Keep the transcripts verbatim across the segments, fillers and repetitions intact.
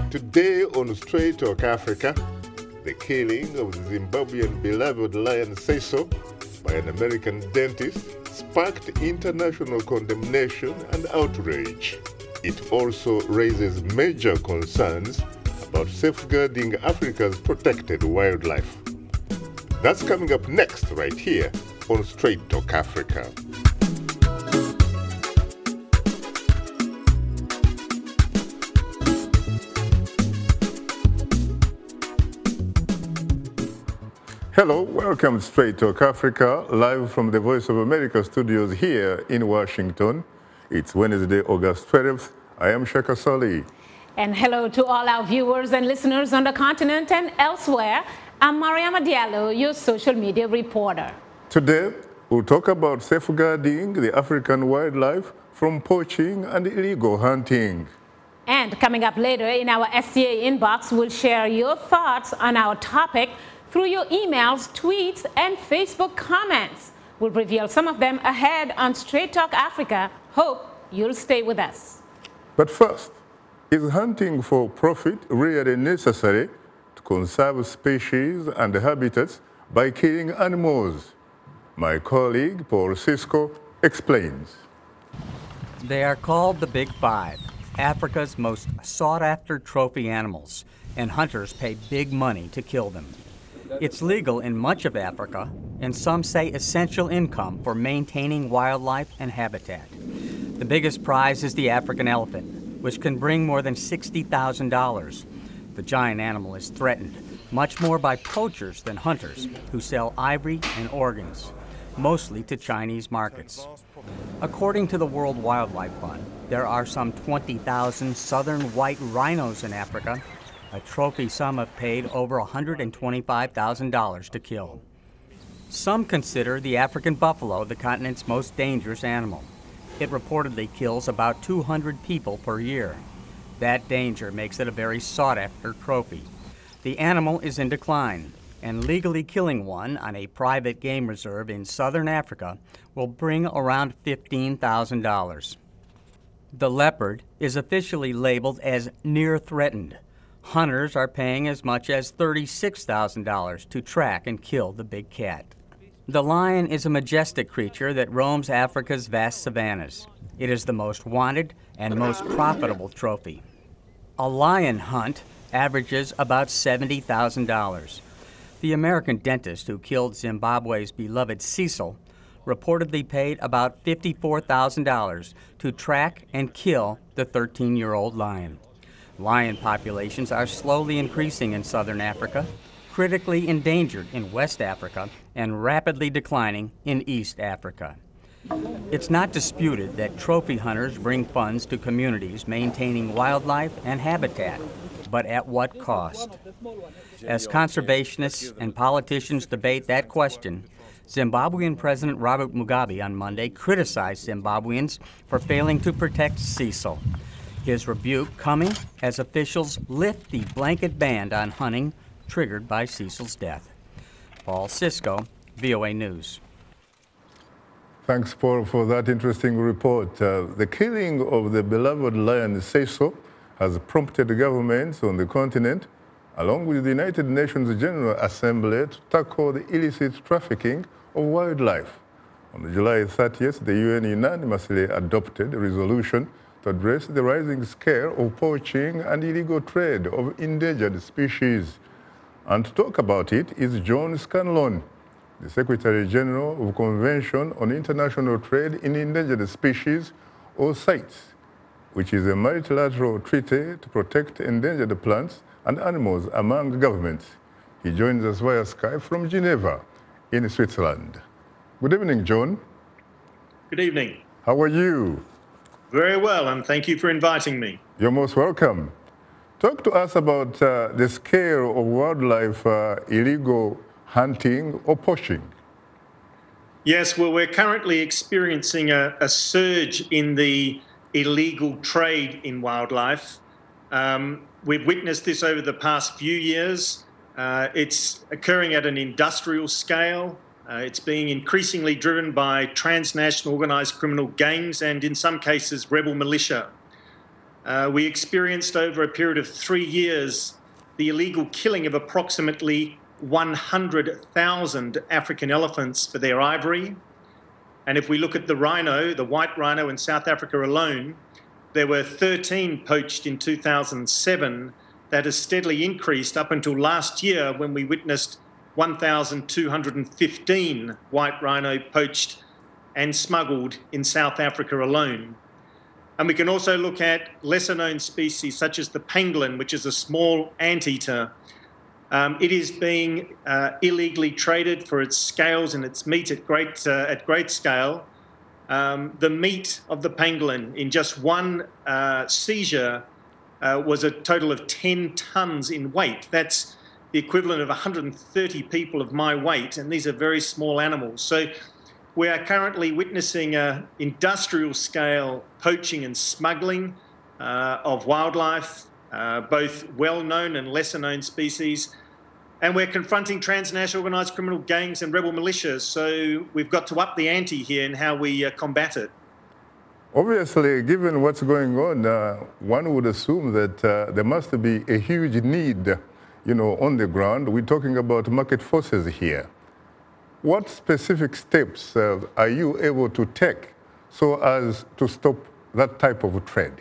Today on Straight Talk Africa, the killing of the Zimbabwean beloved lion Cecil by an American dentist sparked international condemnation and outrage. It also raises major concerns about safeguarding Africa's protected wildlife. That's coming up next right here on Straight Talk Africa. Hello, welcome to Straight Talk Africa, live from the Voice of America studios here in Washington. It's Wednesday, August twelfth. I am Shaka Sali. And hello to all our viewers and listeners on the continent and elsewhere. I'm Mariama Diallo, your social media reporter. Today, we'll talk about safeguarding the African wildlife from poaching and illegal hunting. And coming up later in our S C A inbox, we'll share your thoughts on our topic through your emails, tweets, and Facebook comments. We'll reveal some of them ahead on Straight Talk Africa. Hope you'll stay with us. But first, is hunting for profit really necessary to conserve species and habitats by killing animals? My colleague, Paul Cisco, explains. They are called the Big Five, Africa's most sought-after trophy animals, and hunters pay big money to kill them. It's legal in much of Africa, and some say essential income for maintaining wildlife and habitat. The biggest prize is the African elephant, which can bring more than sixty thousand dollars. The giant animal is threatened, much more by poachers than hunters, who sell ivory and organs, mostly to Chinese markets. According to the World Wildlife Fund, there are some twenty thousand southern white rhinos in Africa, a trophy some have paid over one hundred twenty-five thousand dollars to kill. Some consider the African buffalo the continent's most dangerous animal. It reportedly kills about two hundred people per year. That danger makes it a very sought-after trophy. The animal is in decline, and legally killing one on a private game reserve in southern Africa will bring around fifteen thousand dollars. The leopard is officially labeled as near threatened. Hunters are paying as much as thirty-six thousand dollars to track and kill the big cat. The lion is a majestic creature that roams Africa's vast savannas. It is the most wanted and most profitable trophy. A lion hunt averages about seventy thousand dollars. The American dentist who killed Zimbabwe's beloved Cecil reportedly paid about fifty-four thousand dollars to track and kill the thirteen-year-old lion. Lion populations are slowly increasing in southern Africa, critically endangered in West Africa, and rapidly declining in East Africa. It's not disputed that trophy hunters bring funds to communities maintaining wildlife and habitat, but at what cost? As conservationists and politicians debate that question, Zimbabwean President Robert Mugabe on Monday criticized Zimbabweans for failing to protect Cecil. His rebuke coming as officials lift the blanket ban on hunting triggered by Cecil's death. Paul Cisco, V O A News. Thanks, Paul, for that interesting report. Uh, the killing of the beloved lion Cecil has prompted governments on the continent, along with the United Nations General Assembly, to tackle the illicit trafficking of wildlife. On July thirtieth, the U N unanimously adopted a resolution to address the rising scale of poaching and illegal trade of endangered species. And to talk about it is John Scanlon, the Secretary General of Convention on International Trade in Endangered Species, or CITES, which is a multilateral treaty to protect endangered plants and animals among governments. He joins us via Skype from Geneva in Switzerland. Good evening, John. Good evening. How are you? Very well, and thank you for inviting me. You're most welcome. Talk to us about uh, the scale of wildlife uh, illegal hunting or poaching. Yes, well, we're currently experiencing a, a surge in the illegal trade in wildlife. Um, we've witnessed this over the past few years. Uh, it's occurring at an industrial scale. Uh, it's being increasingly driven by transnational organised criminal gangs and, in some cases, rebel militia. uh, we experienced over a period of three years the illegal killing of approximately one hundred thousand African elephants for their ivory. And if we look at the rhino, the white rhino in South Africa alone, there were thirteen poached in two thousand seven. That has steadily increased up until last year when we witnessed one thousand two hundred fifteen white rhino poached and smuggled in South Africa alone. And we can also look at lesser known species such as the pangolin, which is a small anteater. Um, it is being uh, illegally traded for its scales and its meat at great, uh, at great scale. Um, the meat of the pangolin in just one uh, seizure uh, was a total of ten tonnes in weight. That's the equivalent of one hundred thirty people of my weight, and these are very small animals. So we are currently witnessing uh, industrial scale poaching and smuggling uh, of wildlife, uh, both well-known and lesser-known species. And we're confronting transnational organised criminal gangs and rebel militias. So we've got to up the ante here in how we uh, combat it. Obviously, given what's going on, uh, one would assume that uh, there must be a huge need, you know, on the ground. We're talking about market forces here. What specific steps uh, are you able to take so as to stop that type of trade?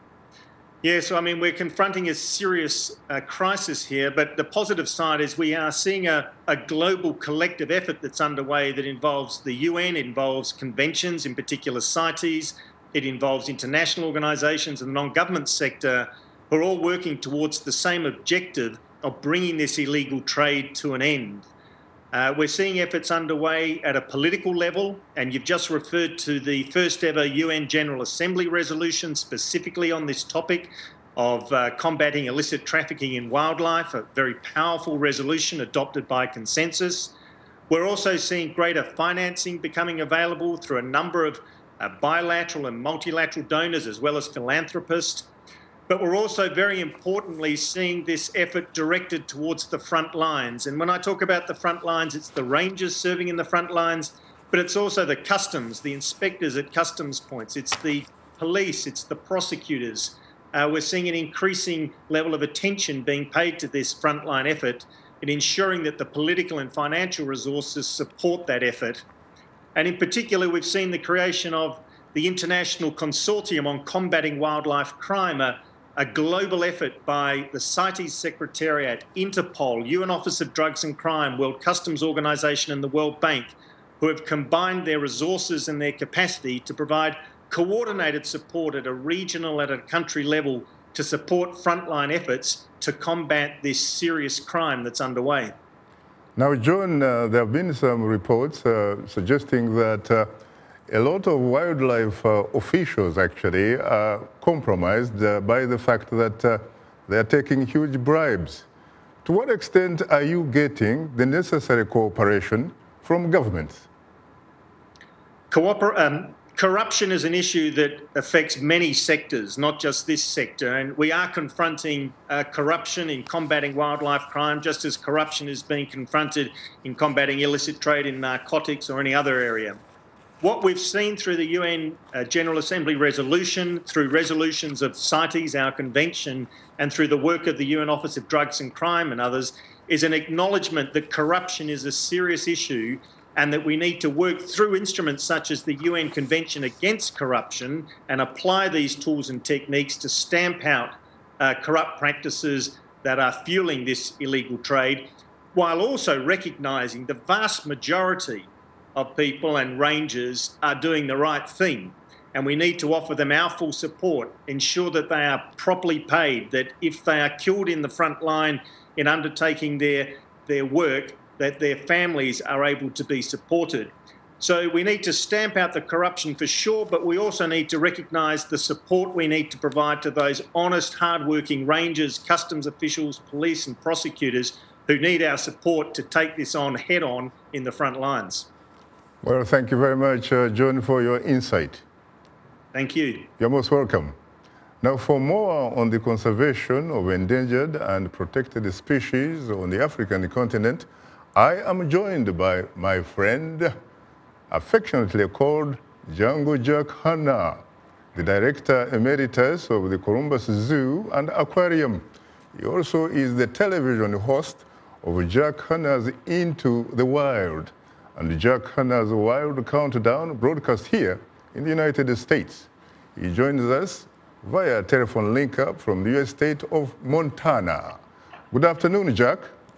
Yeah, so I mean, we're confronting a serious uh, crisis here, but the positive side is we are seeing a, a global collective effort that's underway that involves the U N, it involves conventions, in particular CITES, it involves international organisations and the non-government sector, who are all working towards the same objective of bringing this illegal trade to an end. Uh, we're seeing efforts underway at a political level, and you've just referred to the first ever U N General Assembly resolution specifically on this topic of uh, combating illicit trafficking in wildlife, a very powerful resolution adopted by consensus. We're also seeing greater financing becoming available through a number of uh, bilateral and multilateral donors as well as philanthropists. But we're also very importantly seeing this effort directed towards the front lines. And when I talk about the front lines, it's the rangers serving in the front lines, but it's also the customs, the inspectors at customs points, it's the police, it's the prosecutors. Uh, we're seeing an increasing level of attention being paid to this frontline effort in ensuring that the political and financial resources support that effort. And in particular, we've seen the creation of the International Consortium on Combating Wildlife Crime, a a global effort by the CITES Secretariat, Interpol, U N Office of Drugs and Crime, World Customs Organization and the World Bank, who have combined their resources and their capacity to provide coordinated support at a regional and at a country level to support frontline efforts to combat this serious crime that's underway. Now, John, uh, there have been some reports uh, suggesting that uh, a lot of wildlife uh, officials actually are compromised uh, by the fact that uh, they are taking huge bribes. To what extent are you getting the necessary cooperation from governments? Cooper- um, corruption is an issue that affects many sectors, not just this sector. And we are confronting uh, corruption in combating wildlife crime, just as corruption is being confronted in combating illicit trade in narcotics or any other area. What we've seen through the U N uh, General Assembly resolution, through resolutions of CITES, our convention, and through the work of the U N Office of Drugs and Crime and others, is an acknowledgement that corruption is a serious issue and that we need to work through instruments such as the U N Convention Against Corruption and apply these tools and techniques to stamp out uh, corrupt practices that are fueling this illegal trade, while also recognising the vast majority of people and rangers are doing the right thing. And we need to offer them our full support, ensure that they are properly paid, that if they are killed in the front line in undertaking their, their work, that their families are able to be supported. So we need to stamp out the corruption for sure, but we also need to recognise the support we need to provide to those honest, hard-working rangers, customs officials, police and prosecutors who need our support to take this on head-on in the front lines. Well, thank you very much, uh, John, for your insight. Thank you. You're most welcome. Now, for more on the conservation of endangered and protected species on the African continent, I am joined by my friend, affectionately called Django Jack Hanna. the Director Emeritus of the Columbus Zoo and Aquarium. He also is the television host of Jack Hanna's Into the Wild and Jack Hanna's Wild Countdown, broadcast here in the United States. He joins us via telephone link-up from the U S state of Montana. Good afternoon, Jack.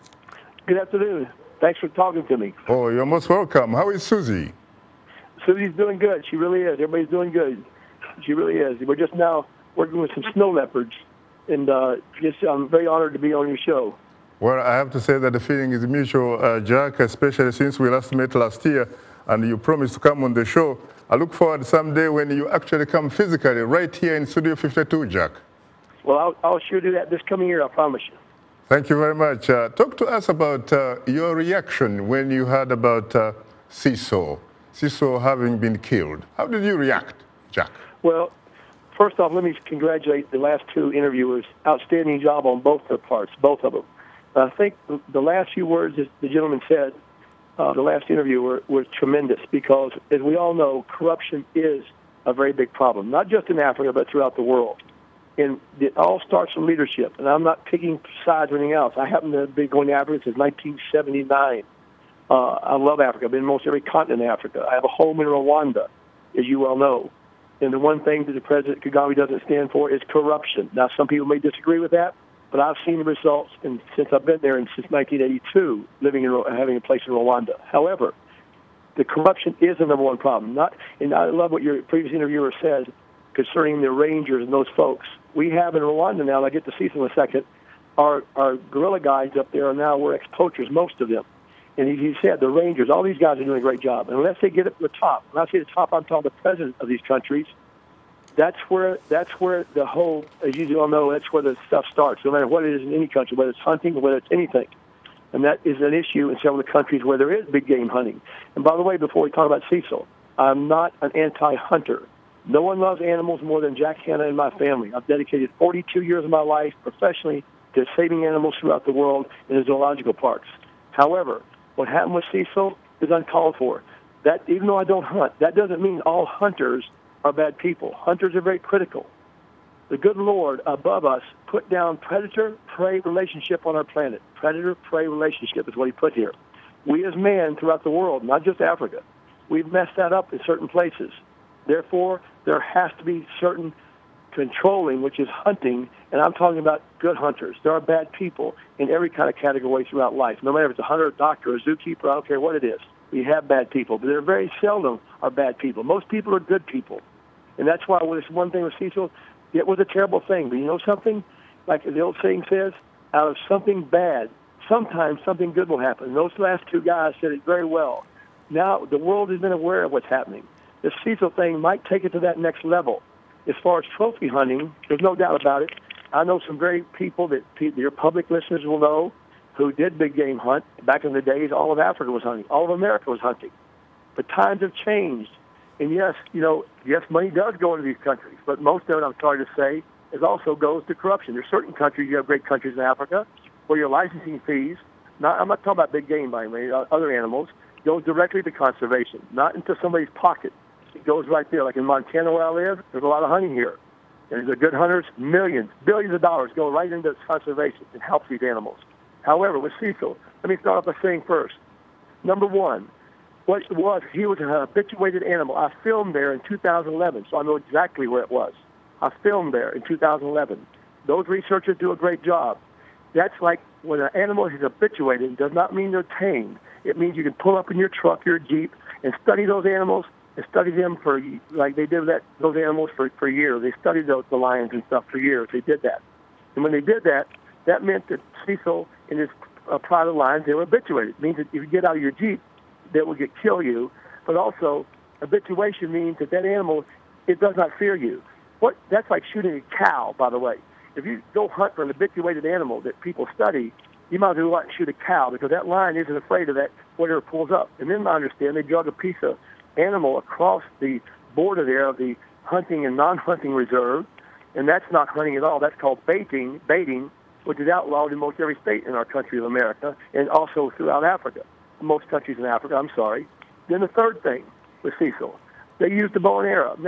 Good afternoon. Thanks for talking to me. Oh, you're most welcome. How is Susie? Susie's doing good. She really is. Everybody's doing good. She really is. We're just now working with some snow leopards, and uh, just I'm very honored to be on your show. Well, I have to say that the feeling is mutual, uh, Jack, especially since we last met last year and you promised to come on the show. I look forward someday when you actually come physically right here in Studio fifty-two, Jack. Well, I'll, I'll sure do that this coming year, I promise you. Thank you very much. Uh, talk to us about uh, your reaction when you heard about uh, Cecil, Cecil having been killed. How did you react, Jack? Well, first off, let me congratulate the last two interviewers. Outstanding job on both their parts, both of them. I think the last few words that the gentleman said, uh, the last interview, were, were tremendous because, as we all know, corruption is a very big problem, not just in Africa, but throughout the world. And it all starts from leadership. And I'm not picking sides or anything else. I happen to be going to Africa since nineteen seventy-nine. Uh, I love Africa. I've been in most every continent in Africa. I have a home in Rwanda, as you well know. And the one thing that the President Kagame doesn't stand for is corruption. Now, some people may disagree with that, but I've seen the results and since I've been there and since nineteen eighty-two, living in having a place in Rwanda. However, the corruption is the number one problem. Not, and I love what your previous interviewer said concerning the Rangers and those folks. We have in Rwanda now, and I'll get to Cecil in a second, our, our guerrilla guys up there are now, we're ex-poachers, most of them. And he, he said, the Rangers, all these guys are doing a great job. And unless they get up to the top, when I say the top, I'm talking the president of these countries, that's where that's where the whole, as you all know, that's where the stuff starts, no matter what it is in any country, whether it's hunting or whether it's anything. And that is an issue in several of the countries where there is big game hunting. And by the way, before we talk about Cecil, I'm not an anti-hunter. No one loves animals more than Jack Hanna and my family. I've dedicated forty-two years of my life professionally to saving animals throughout the world in the zoological parks. However, what happened with Cecil is uncalled for. That, even though I don't hunt, that doesn't mean all hunters are bad people. Hunters are very critical. The good Lord above us put down predator-prey relationship on our planet. Predator-prey relationship is what he put here. We as men throughout the world, not just Africa, we've messed that up in certain places. Therefore, there has to be certain controlling, which is hunting, and I'm talking about good hunters. There are bad people in every kind of category throughout life. No matter if it's a hunter, a doctor, a zookeeper, I don't care what it is. We have bad people, but there very seldom are bad people. Most people are good people. And that's why with this one thing with Cecil, it was a terrible thing. But you know something? Like the old saying says, out of something bad, sometimes something good will happen. And those last two guys said it very well. Now the world has been aware of what's happening. This Cecil thing might take it to that next level. As far as trophy hunting, there's no doubt about it. I know some very people that your public listeners will know who did big game hunt. Back in the days, all of Africa was hunting. All of America was hunting. But times have changed. And yes, you know, yes, money does go into these countries, but most of it, I'm sorry to say, is also goes to corruption. There's certain countries, you have great countries in Africa, where your licensing fees, not, I'm not talking about big game, by the way, other animals, goes directly to conservation, not into somebody's pocket. It goes right there. Like in Montana where I live, there's a lot of hunting here. And the good hunters, millions, billions of dollars go right into conservation and helps these animals. However, with Cecil, let me start off by saying first, number one, what it was, he was a habituated animal. I filmed there in two thousand eleven, so I know exactly where it was. I filmed there in two thousand eleven. Those researchers do a great job. That's like when an animal is habituated, it does not mean they're tamed. It means you can pull up in your truck, your Jeep, and study those animals and study them for, like they did that, those animals for, for years. They studied those, the lions and stuff for years. They did that. And when they did that, that meant that Cecil and his uh, pride of lions, they were habituated. It means that if you get out of your Jeep, that will get kill you. But also, habituation means that that animal, it does not fear you. What That's like shooting a cow, by the way. If you go hunt for an habituated animal that people study, you might as well go out and shoot a cow because that lion isn't afraid of that, whatever pulls up. And then I understand they drug a piece of animal across the border there of the hunting and non-hunting reserve, and that's not hunting at all. That's called baiting, baiting, which is outlawed in most every state in our country of America and also throughout Africa, most countries in Africa, I'm sorry. Then the third thing with Cecil, they used the bow and arrow. Now,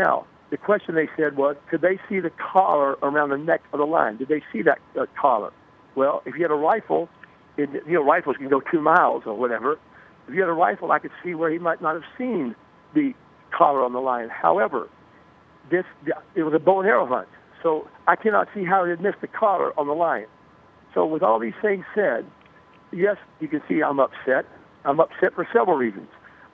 the question they said was, could they see the collar around the neck of the lion? Did they see that uh, collar? Well, if you had a rifle, it, you know, rifles can go two miles or whatever. If you had a rifle, I could see where he might not have seen the collar on the lion. However, this it was a bow and arrow hunt, so I cannot see how he had missed the collar on the lion. So with all these things said, yes, you can see I'm upset. I'm upset for several reasons.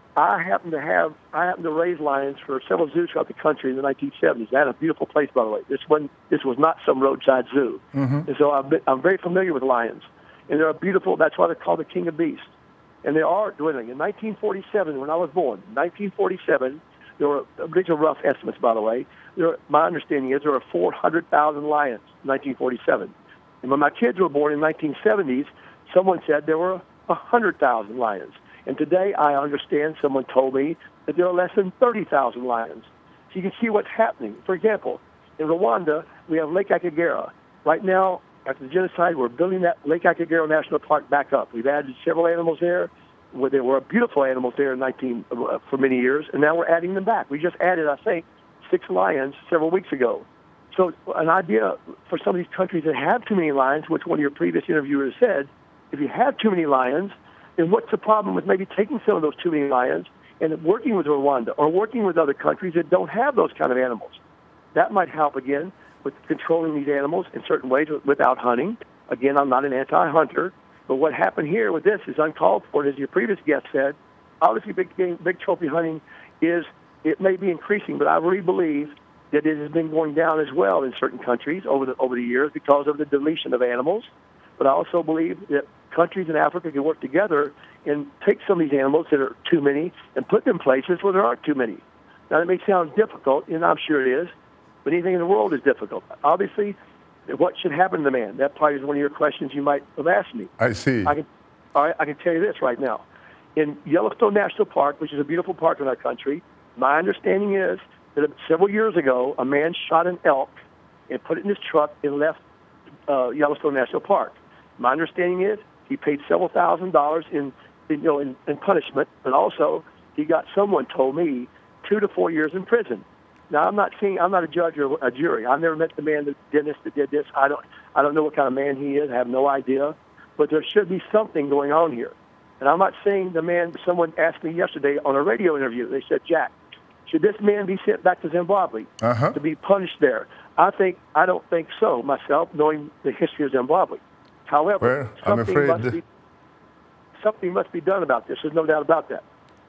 I happen to have, I happen to raise lions for several zoos throughout the country in the nineteen seventies. I had a beautiful place, by the way. This one, this was not some roadside zoo. Mm-hmm. And so I've been, I'm very familiar with lions. And they're beautiful, that's why they're called the king of beasts. And they are dwindling. In nineteen forty-seven, when I was born, nineteen forty-seven, there were, these are rough estimates, by the way. There were, my understanding is there were four hundred thousand lions in nineteen forty-seven. And when my kids were born in the nineteen seventies, someone said there were one hundred thousand lions. And today, I understand, someone told me that there are less than thirty thousand lions. So you can see what's happening. For example, in Rwanda, we have Lake Akagera. Right now, after the genocide, we're building that Lake Akagera National Park back up. We've added several animals there. Where there were beautiful animals there in nineteen uh, for many years, and now we're adding them back. We just added, I think, six lions several weeks ago. So an idea for some of these countries that have too many lions, which one of your previous interviewers said, if you have too many lions, then what's the problem with maybe taking some of those too many lions and working with Rwanda or working with other countries that don't have those kind of animals? That might help, again, with controlling these animals in certain ways without hunting. Again, I'm not an anti-hunter, but what happened here with this is uncalled for. As your previous guest said, obviously big game, big trophy hunting is, it may be increasing, but I really believe that it has been going down as well in certain countries over the over the years because of the deletion of animals. But I also believe that countries in Africa can work together and take some of these animals that are too many and put them places where there aren't too many. Now, that may sound difficult, and I'm sure it is, but anything in the world is difficult. Obviously, what should happen to the man? That probably is one of your questions you might have asked me. I see. I can, all right, I can tell you this right now. In Yellowstone National Park, which is a beautiful park in our country, my understanding is that several years ago, a man shot an elk and put it in his truck and left uh, Yellowstone National Park. My understanding is he paid several thousand dollars in, in you know, in, in punishment, but also he got, someone told me, two to four years in prison. Now, I'm not seeing, I'm not a judge or a jury. I've never met the man that did this, that did this. I don't, I don't know what kind of man he is. I have no idea. But there should be something going on here. And I'm not saying the man, someone asked me yesterday on a radio interview, they said, Jack, should this man be sent back to Zimbabwe uh-huh. to be punished there? I think, I don't think so myself, knowing the history of Zimbabwe. However, well, I'm something, afraid must be, something must be done about this. There's no doubt about that.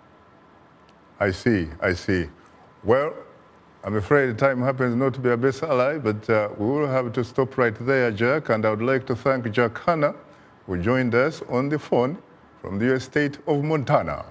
I see, I see. Well, I'm afraid time happens not to be our best ally, but uh, we will have to stop right there, Jack. And I would like to thank Jack Hanna, who joined us on the phone from the U S state of Montana.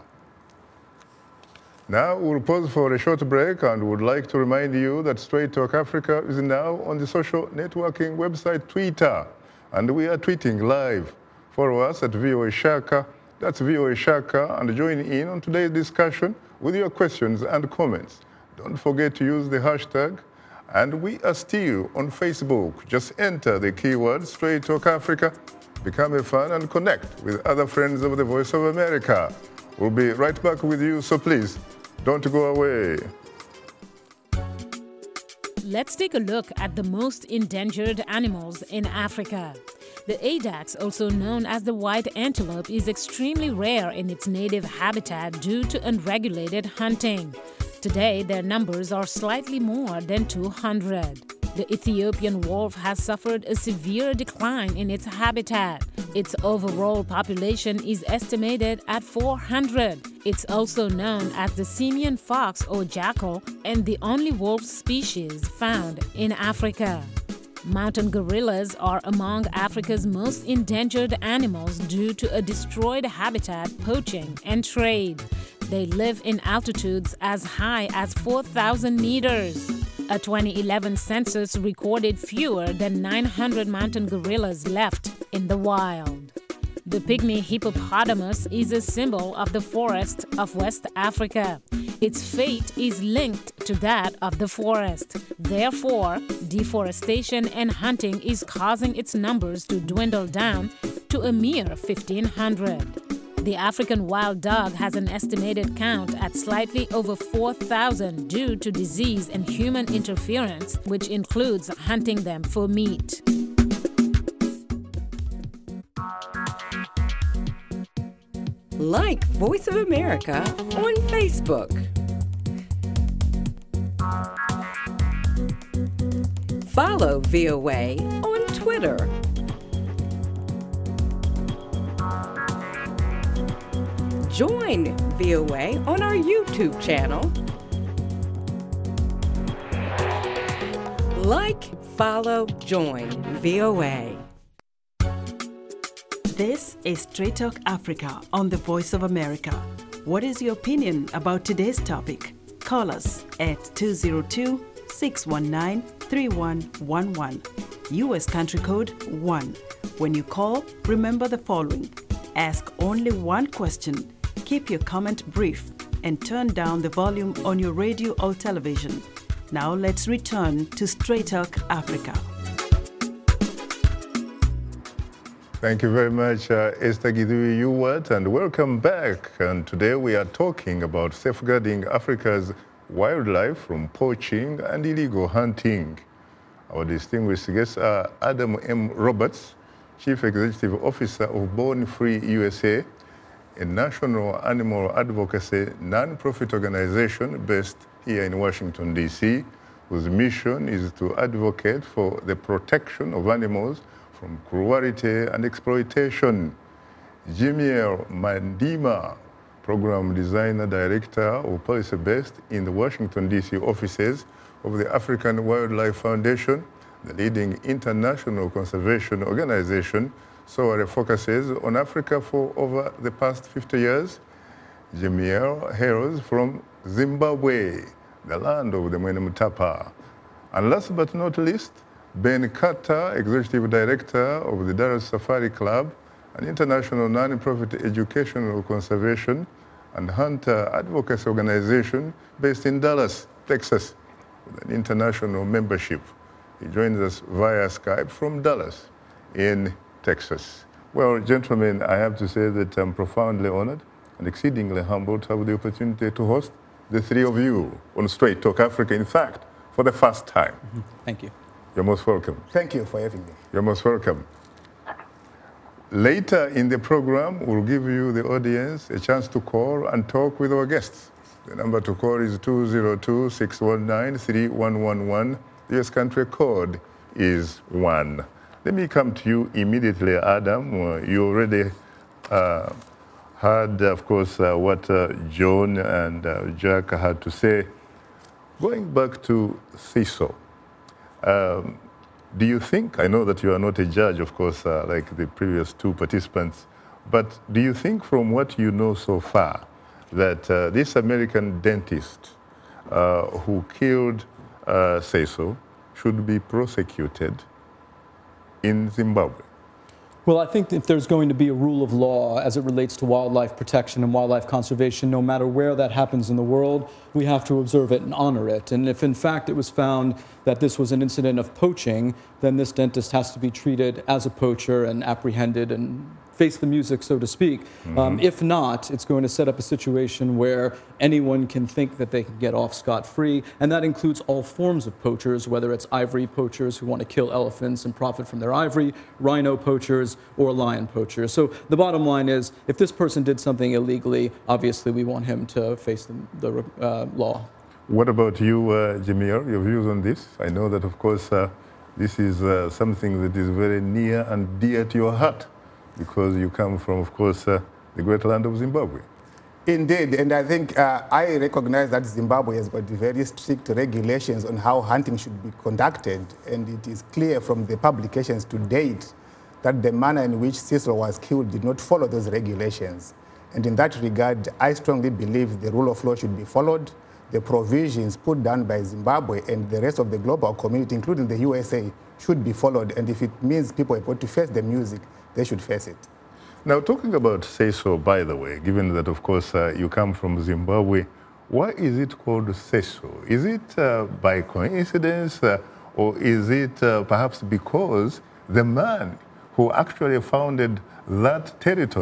Now we'll pause for a short break and would like to remind you that Straight Talk Africa is now on the social networking website Twitter. And we are tweeting live. Follow us at V O A Shaka, that's V O A Shaka, and join in on today's discussion with your questions and comments. Don't forget to use the hashtag. And we are still on Facebook. Just enter the keyword Straight Talk Africa, become a fan, and connect with other friends of the Voice of America. We'll be right back with you, so please don't go away. Let's take a look at the most endangered animals in Africa. The Audax, also known as the white antelope, is extremely rare in its native habitat due to unregulated hunting. Today, their numbers are slightly more than two hundred. The Ethiopian wolf has suffered a severe decline in its habitat. Its overall population is estimated at four hundred. It's also known as the simian fox or jackal and the only wolf species found in Africa. Mountain gorillas are among Africa's most endangered animals due to a destroyed habitat, poaching, and trade. They live in altitudes as high as four thousand meters. A twenty eleven census recorded fewer than nine hundred mountain gorillas left in the wild. The pygmy hippopotamus is a symbol of the forest of West Africa. Its fate is linked to that of the forest. Therefore, deforestation and hunting is causing its numbers to dwindle down to a mere fifteen hundred. The African wild dog has an estimated count at slightly over four thousand due to disease and human interference, which includes hunting them for meat. Like Voice of America on Facebook. Follow V O A on Twitter. Join V O A on our YouTube channel. Like, follow, join V O A. This is Straight Talk Africa on the Voice of America. What is your opinion about today's topic? Call us at two zero two, six one nine, three one one one. U S country code one. When you call, remember the following. Ask only one question. Keep your comment brief and turn down the volume on your radio or television. Now let's return to Straight Talk Africa. Thank you very much, uh, Esther Githui-Ewart, and welcome back. And today we are talking about safeguarding Africa's wildlife from poaching and illegal hunting. Our distinguished guests are Adam M. Roberts, Chief Executive Officer of Born Free U S A, a national animal advocacy non-profit organization based here in Washington, D C, whose mission is to advocate for the protection of animals from cruelty and exploitation. Jimiel Mandima, Program Designer Director of Policy Based in the Washington, D C offices of the African Wildlife Foundation, the leading international conservation organization, SOARE focuses on Africa for over the past fifty years. Jimiel hails from Zimbabwe, the land of the Mwene Mutapa. And last but not least, Ben Carter, Executive Director of the Dallas Safari Club, an international non-profit educational conservation and hunter advocacy organization based in Dallas, Texas, with an international membership. He joins us via Skype from Dallas in Texas. Well, gentlemen, I have to say that I'm profoundly honored and exceedingly humbled to have the opportunity to host the three of you on Straight Talk Africa, in fact, for the first time. Mm-hmm. Thank you. You're most welcome. Thank you for having me. You're most welcome. Later in the program, we'll give you, the audience, a chance to call and talk with our guests. The number to call is two zero two, six one nine, three one one one. The U S country code is one. Let me come to you immediately, Adam. Uh, you already uh, heard, of course, uh, what uh, John and uh, Jack had to say. Going back to CISO, um, do you think, I know that you are not a judge, of course, uh, like the previous two participants, but do you think from what you know so far that uh, this American dentist uh, who killed uh, CISO should be prosecuted in Zimbabwe? Well, I think if there's going to be a rule of law as it relates to wildlife protection and wildlife conservation, no matter where that happens in the world, we have to observe it and honor it. And if in fact it was found that this was an incident of poaching, then this dentist has to be treated as a poacher and apprehended and face the music, so to speak. Mm-hmm. Um, if not, it's going to set up a situation where anyone can think that they can get off scot-free, and that includes all forms of poachers, whether it's ivory poachers who want to kill elephants and profit from their ivory, rhino poachers, or lion poachers. So the bottom line is, if this person did something illegally, obviously we want him to face the, the uh, law. What about you, uh, Jimiel, your views on this? I know that, of course, uh, this is uh, something that is very near and dear to your heart, because you come from, of course, uh, the great land of Zimbabwe. Indeed, and I think uh, I recognize that Zimbabwe has got very strict regulations on how hunting should be conducted, and it is clear from the publications to date that the manner in which Cicero was killed did not follow those regulations. And in that regard, I strongly believe the rule of law should be followed, the provisions put down by Zimbabwe and the rest of the global community, including the U S A, should be followed, and if it means people have got to face the music, they should face it. Now, talking about CISO, by the way, given that, of course, uh, you come from Zimbabwe, why is it called CISO? Is it uh, by coincidence, uh, or is it uh, perhaps because the man who actually founded that territory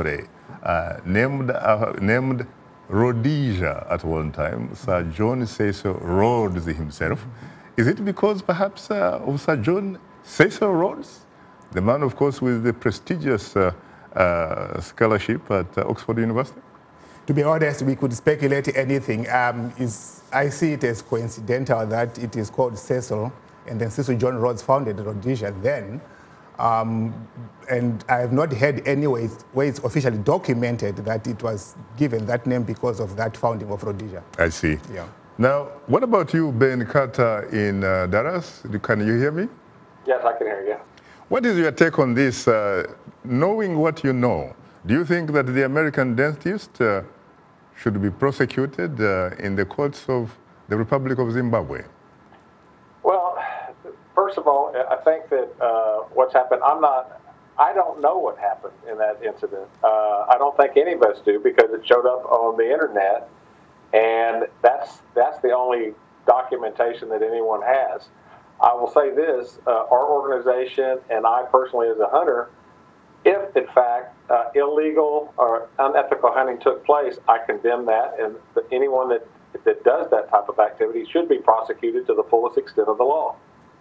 uh, named, uh, named Rhodesia at one time, Sir John Cecil Rhodes himself. Is it because perhaps uh, of Sir John Cecil Rhodes, the man, of course, with the prestigious uh, uh, scholarship at uh, Oxford University? To be honest, we could speculate anything. Um, is, I see it as coincidental that it is called Cecil, and then Cecil John Rhodes founded Rhodesia then. Um, and I have not heard any way where it's officially documented that it was given that name because of that founding of Rhodesia. I see. Yeah. Now, what about you, Ben Carter in uh, Dallas? Can you hear me? Yes, I can hear you. What is your take on this? Uh, knowing what you know, do you think that the American dentist uh, should be prosecuted uh, in the courts of the Republic of Zimbabwe? Well, first of all, I think that uh, what's happened, I'm not, I don't know what happened in that incident. Uh, I don't think any of us do because it showed up on the internet, and that's that's the only documentation that anyone has. I will say this, uh, our organization and I personally as a hunter, if in fact uh, illegal or unethical hunting took place, I condemn that, and anyone that, that does that type of activity should be prosecuted to the fullest extent of the law.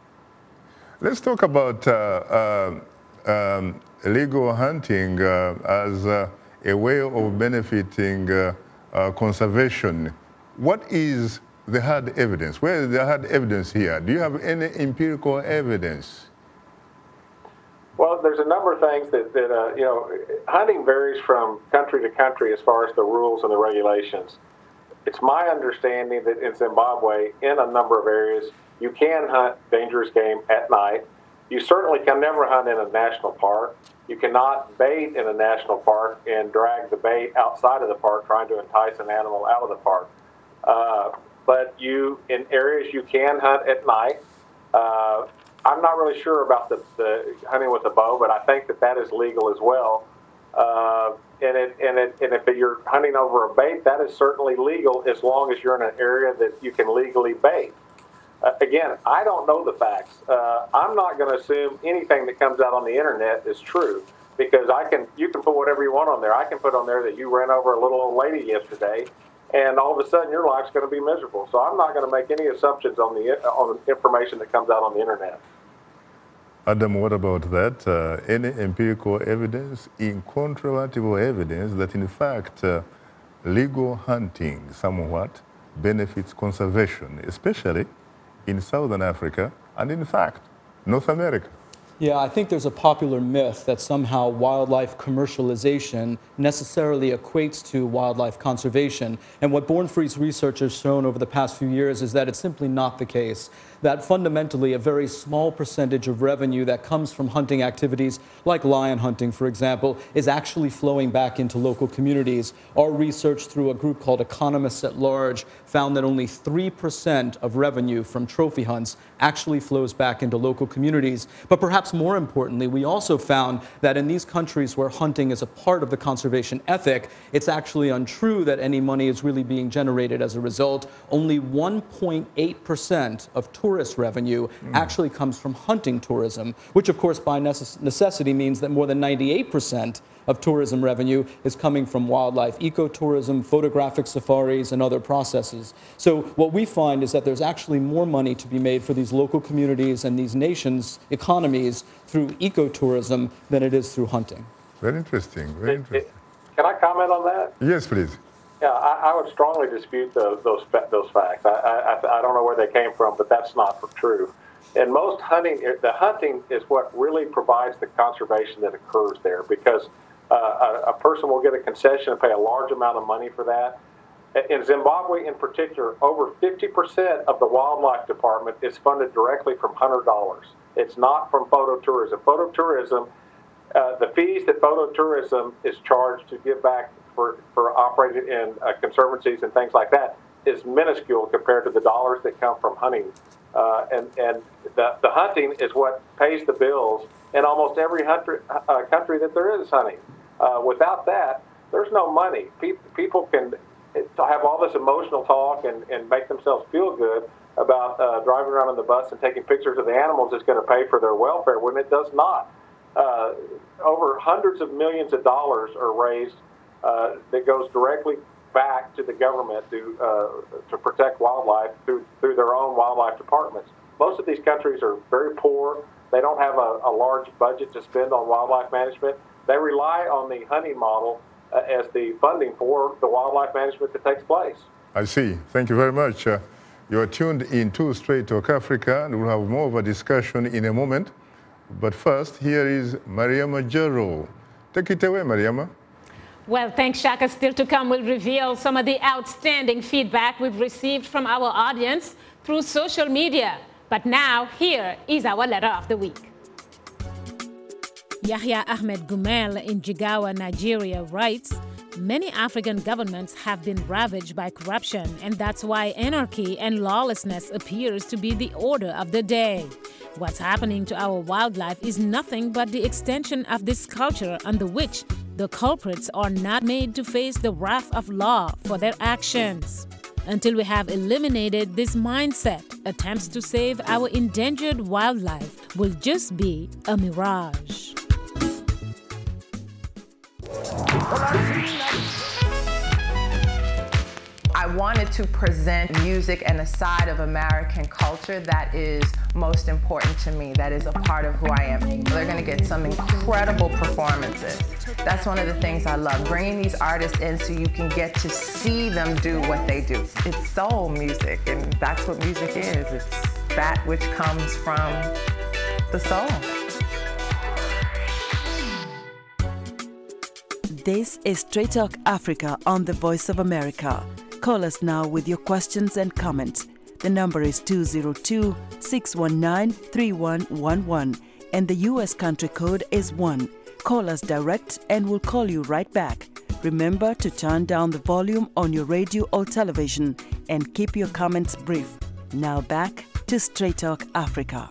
Let's talk about uh, uh, um, illegal hunting uh, as uh, a way of benefiting uh, uh, conservation. What is the hard evidence? Where is the hard evidence here? Do you have any empirical evidence? Well, there's a number of things that, that uh, you know, hunting varies from country to country as far as the rules and the regulations. It's my understanding that in Zimbabwe, in a number of areas, you can hunt dangerous game at night. You certainly can never hunt in a national park. You cannot bait in a national park and drag the bait outside of the park trying to entice an animal out of the park. Uh, but you, in areas you can hunt at night. Uh, I'm not really sure about the, the hunting with a bow, but I think that that is legal as well. Uh, and, it, and, it, and if you're hunting over a bait, that is certainly legal as long as you're in an area that you can legally bait. Uh, again, I don't know the facts. Uh, I'm not going to assume anything that comes out on the internet is true because I can. You can put whatever you want on there. I can put on there that you ran over a little old lady yesterday, and all of a sudden your life's going to be miserable. So I'm not going to make any assumptions on the on the information that comes out on the internet. Adam, what about that? Uh, any empirical evidence, incontrovertible evidence that in fact uh, legal hunting somewhat benefits conservation, especially in Southern Africa and in fact North America? Yeah, I think there's a popular myth that somehow wildlife commercialization necessarily equates to wildlife conservation. And what Born Free's research has shown over the past few years is that it's simply not the case. That fundamentally a very small percentage of revenue that comes from hunting activities, like lion hunting, for example, is actually flowing back into local communities. Our research through a group called Economists at Large found that only three percent of revenue from trophy hunts actually flows back into local communities. But perhaps more importantly, we also found that in these countries where hunting is a part of the conservation ethic, it's actually untrue that any money is really being generated as a result. Only one point eight percent of tourist revenue mm. actually comes from hunting tourism, which of course by necess- necessity means that more than ninety-eight percent of tourism revenue is coming from wildlife ecotourism, photographic safaris, and other processes. So what we find is that there's actually more money to be made for these local communities and these nations' economies through ecotourism than it is through hunting. Very interesting, very interesting. Can I comment on that? Yes, please. Yeah, I, I would strongly dispute those those, those facts. I, I, I don't know where they came from, but that's not true. And most hunting, the hunting is what really provides the conservation that occurs there because uh, a, a person will get a concession and pay a large amount of money for that. In Zimbabwe in particular, over fifty percent of the wildlife department is funded directly from hunter dollars. It's not from phototourism. Phototourism, uh, the fees that phototourism is charged to give back for, for operating in uh, conservancies and things like that is minuscule compared to the dollars that come from hunting. Uh, and and the, the hunting is what pays the bills in almost every hunter, uh, country that there is hunting. Uh, without that, there's no money. People, people can have all this emotional talk and, and make themselves feel good about uh, driving around on the bus and taking pictures of the animals is going to pay for their welfare when it does not. Uh, over hundreds of millions of dollars are raised uh, that goes directly back to the government to uh, to protect wildlife through through their own wildlife departments. Most of these countries are very poor. They don't have a, a large budget to spend on wildlife management. They rely on the hunting model uh, as the funding for the wildlife management that takes place. I see. Thank you very much. Uh, you are tuned in to Straight Talk Africa, and we'll have more of a discussion in a moment. But first, here is Mariama Jero. Take it away, Mariama. Well, thanks, Shaka. Still to come, we'll reveal some of the outstanding feedback we've received from our audience through social media. But now, here is our letter of the week. Yahya Ahmed Gumel in Jigawa, Nigeria writes, many African governments have been ravaged by corruption, and that's why anarchy and lawlessness appears to be the order of the day. What's happening to our wildlife is nothing but the extension of this culture under which the culprits are not made to face the wrath of law for their actions. Until we have eliminated this mindset, attempts to save our endangered wildlife will just be a mirage. I wanted to present music and a side of American culture that is most important to me, that is a part of who I am. They're going to get some incredible performances. That's one of the things I love, bringing these artists in so you can get to see them do what they do. It's soul music, and that's what music is. It's that which comes from the soul. This is Straight Talk Africa on the Voice of America. Call us now with your questions and comments. The number is two zero two, six one nine, three one one one, and the U S country code is one. Call us direct and we'll call you right back. Remember to turn down the volume on your radio or television and keep your comments brief. Now back to Straight Talk Africa.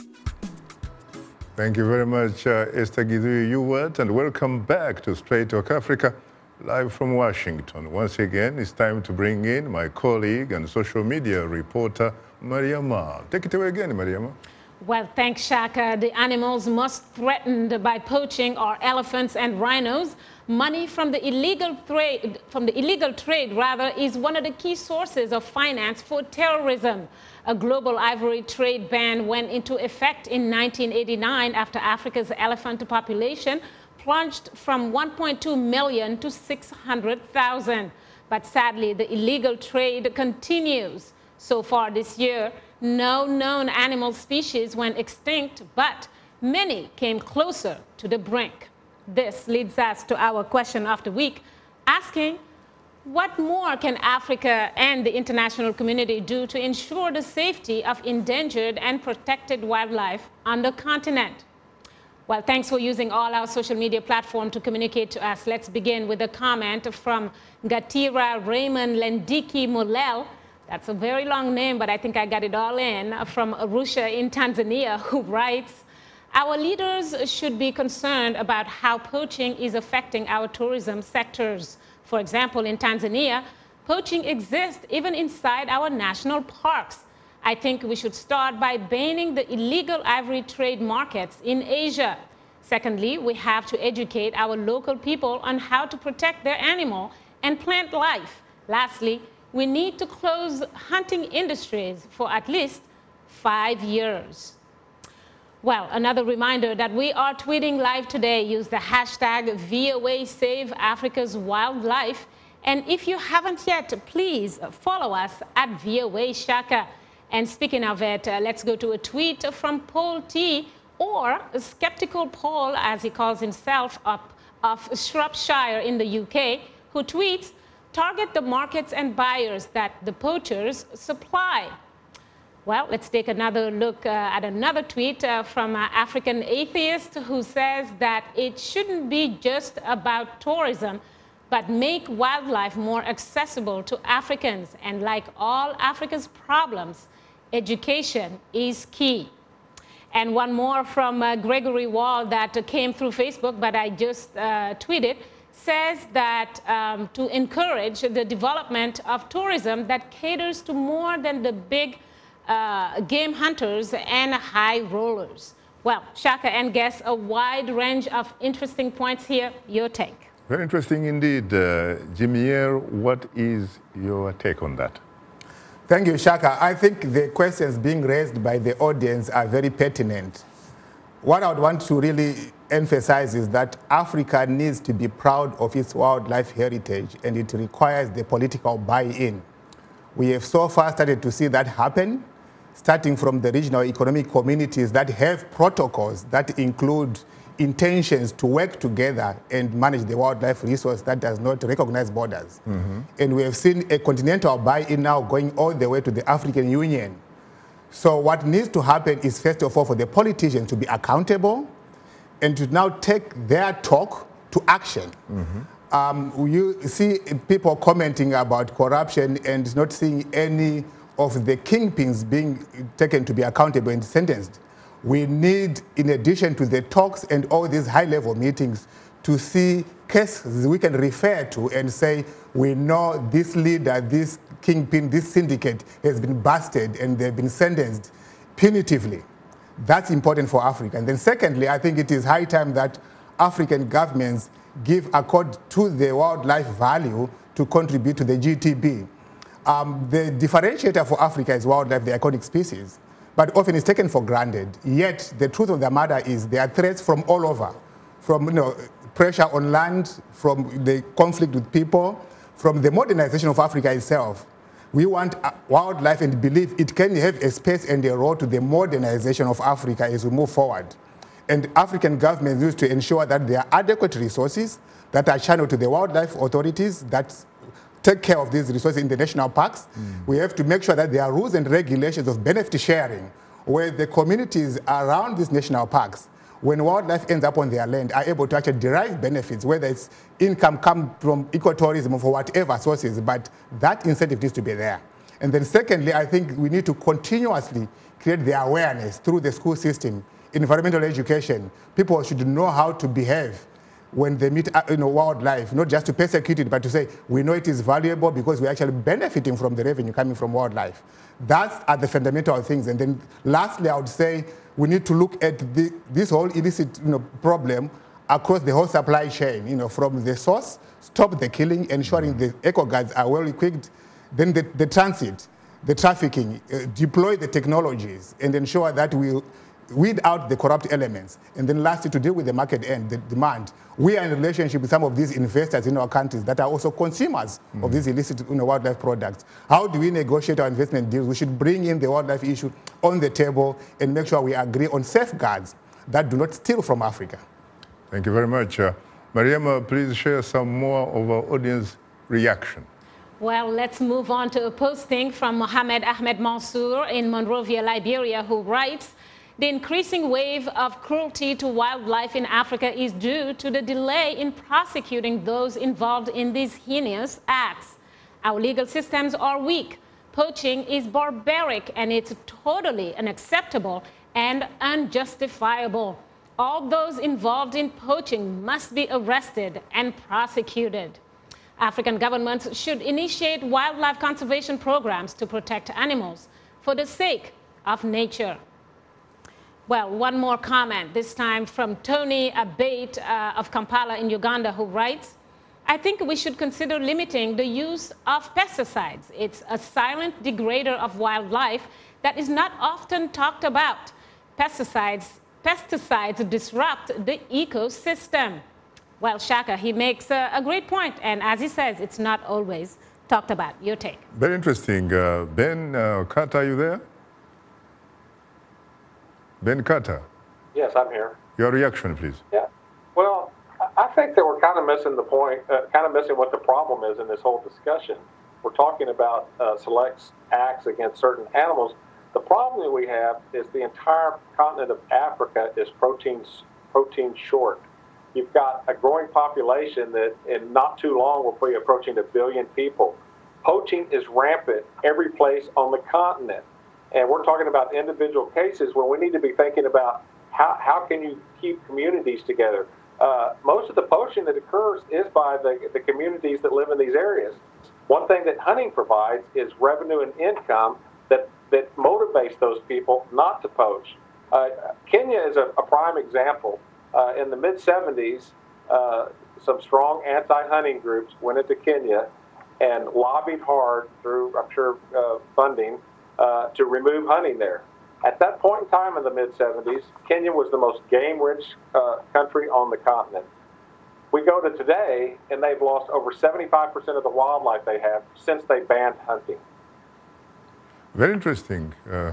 Thank you very much, uh, Esther Githui-Ewart, and welcome back to Straight Talk Africa, live from Washington. Once again, it's time to bring in my colleague and social media reporter, Mariama. Take it away again, Mariama. Well, thanks, Shaka. The animals most threatened by poaching are elephants and rhinos. Money from the illegal trade, from the illegal trade, rather, is one of the key sources of finance for terrorism. A global ivory trade ban went into effect in nineteen eighty-nine after Africa's elephant population plunged from one point two million to six hundred thousand. But sadly, the illegal trade continues. So far this year, no known animal species went extinct, but many came closer to the brink. This leads us to our question of the week, asking, what more can Africa and the international community do to ensure the safety of endangered and protected wildlife on the continent? Well, thanks for using all our social media platform to communicate to us. Let's begin with a comment from Gatira Raymond Lendiki Mulel. That's a very long name, but I think I got it all in, from Arusha in Tanzania, who writes, our leaders should be concerned about how poaching is affecting our tourism sectors. For example, in Tanzania, poaching exists even inside our national parks. I think we should start by banning the illegal ivory trade markets in Asia. Secondly, we have to educate our local people on how to protect their animal and plant life. Lastly, we need to close hunting industries for at least five years. Well, another reminder that we are tweeting live today. Use the hashtag V O A Save Africa's Wildlife. And if you haven't yet, please follow us at V O A Shaka. And speaking of it, uh, let's go to a tweet from Paul T, or Skeptical Paul, as he calls himself, up of Shropshire in the U K, who tweets, target the markets and buyers that the poachers supply. Well, let's take another look uh, at another tweet uh, from an African atheist who says that it shouldn't be just about tourism, but make wildlife more accessible to Africans. And like all Africa's problems, education is key. And one more from uh, Gregory Wall that uh, came through Facebook, but I just uh, tweeted, says that um, to encourage the development of tourism that caters to more than the big uh, game hunters and high rollers. Well, Shaka and guests, a wide range of interesting points here. Your take. Very interesting indeed. Uh, Jimier, what is your take on that? Thank you, Shaka. I think the questions being raised by the audience are very pertinent. What I would want to really emphasize is that Africa needs to be proud of its wildlife heritage, and it requires the political buy-in. We have so far started to see that happen, starting from the regional economic communities that have protocols that include intentions to work together and manage the wildlife resource that does not recognize borders. Mm-hmm. And we have seen a continental buy-in now going all the way to the African Union. So what needs to happen is, first of all, for the politicians to be accountable and to now take their talk to action. Mm-hmm. Um, you see people commenting about corruption and not seeing any of the kingpins being taken to be accountable and sentenced. We need, in addition to the talks and all these high-level meetings, to see cases we can refer to and say, we know this leader, this kingpin, this syndicate has been busted and they've been sentenced punitively. That's important for Africa. And then secondly, I think it is high time that African governments give accord to the wildlife value to contribute to the G T B. Um, the differentiator for Africa is wildlife, the iconic species, but often it's taken for granted. Yet the truth of the matter is there are threats from all over, from you know, pressure on land, from the conflict with people, from the modernization of Africa itself. We want wildlife and believe it can have a space and a role to the modernization of Africa as we move forward. And African governments need to ensure that there are adequate resources that are channeled to the wildlife authorities that take care of these resources in the national parks. Mm. We have to make sure that there are rules and regulations of benefit sharing, where the communities around these national parks, when wildlife ends up on their land, are able to actually derive benefits, whether it's income come from ecotourism or for whatever sources, but that incentive needs to be there. And then secondly, I think we need to continuously create the awareness through the school system, environmental education. People should know how to behave when they meet you know, wildlife, not just to persecute it, but to say, we know it is valuable because we're actually benefiting from the revenue coming from wildlife. That's are the fundamental things. And then lastly, I would say we need to look at the, this whole illicit you know, problem across the whole supply chain, you know, from the source, stop the killing, ensuring the eco guards are well equipped, then the, the transit, the trafficking, uh, deploy the technologies, and ensure that we weed out the corrupt elements. And then lastly, to deal with the market end, the demand. We are in relationship with some of these investors in our countries that are also consumers mm. of these illicit you know, wildlife products. How do we negotiate our investment deals? We should bring in the wildlife issue on the table and make sure we agree on safeguards that do not steal from Africa. Thank you very much. Uh, Mariama, please share some more of our audience reaction. Well, let's move on to a posting from Mohamed Ahmed Mansour in Monrovia, Liberia, who writes, the increasing wave of cruelty to wildlife in Africa is due to the delay in prosecuting those involved in these heinous acts. Our legal systems are weak. Poaching is barbaric, and it's totally unacceptable and unjustifiable. All those involved in poaching must be arrested and prosecuted. African governments should initiate wildlife conservation programs to protect animals for the sake of nature. Well, one more comment, this time from Tony Abate uh, of Kampala in Uganda, who writes, I think we should consider limiting the use of pesticides. It's a silent degrader of wildlife that is not often talked about. Pesticides, pesticides disrupt the ecosystem. Well, Shaka, he makes a, a great point, and as he says, it's not always talked about. Your take. Very interesting. Uh, Ben uh, Carter, are you there? Ben Carter. Yes, I'm here. Your reaction, please. Yeah. Well, I think that we're kind of missing the point, uh, kind of missing what the problem is in this whole discussion. We're talking about uh, select acts against certain animals. The problem that we have is the entire continent of Africa is protein, protein short. You've got a growing population that in not too long will be approaching a billion people. Poaching is rampant every place on the continent. And we're talking about individual cases when we need to be thinking about how, how can you keep communities together. Uh, most of the poaching that occurs is by the, the communities that live in these areas. One thing that hunting provides is revenue and income that, that motivates those people not to poach. Uh, Kenya is a, a prime example. Uh, in the mid seventies, uh, some strong anti-hunting groups went into Kenya and lobbied hard through, I'm sure, uh, funding uh, to remove hunting there. At that point in time in the mid seventies, Kenya was the most game-rich uh, country on the continent. We go to today, and they've lost over seventy-five percent of the wildlife they have since they banned hunting. Very interesting. Uh,